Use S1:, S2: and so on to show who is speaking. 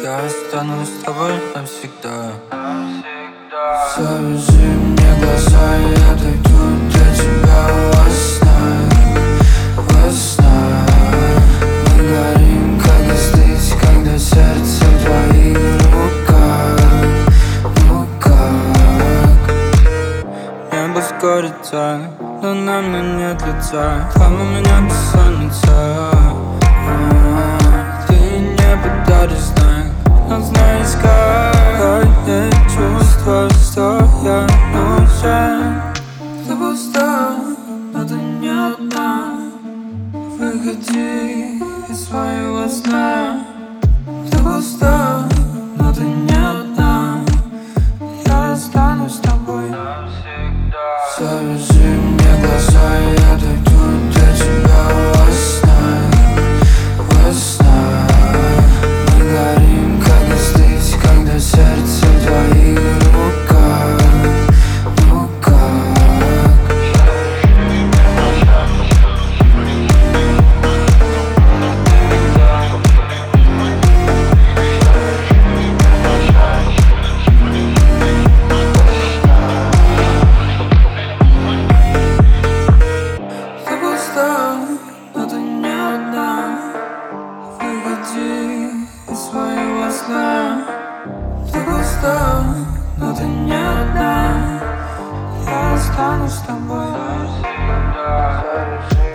S1: Я останусь с тобой навсегда. Завяжи мне глаза, я дойду до тебя во снах, во снах. Мы горим, как остыть, когда сердце в твоих руках. Небо скорит так, но на мне нет лица. Там у меня бессонница. Ты не подаришь знак, но знаешь как. Нет чувства, что я нужен. Ты пуста, но ты не одна. Выходи из своего сна. Ты пуста, но ты не одна. Я останусь с тобой навсегда. Завяжи мне глаза, я дойду до тебя во снах, во снах. Мы горим, как остыть, когда сердце в твоих руках. Ты пуста, но ты не одна. Выходи из своего сна. Ты пуста, но ты не одна. Я останусь с тобой навсегда.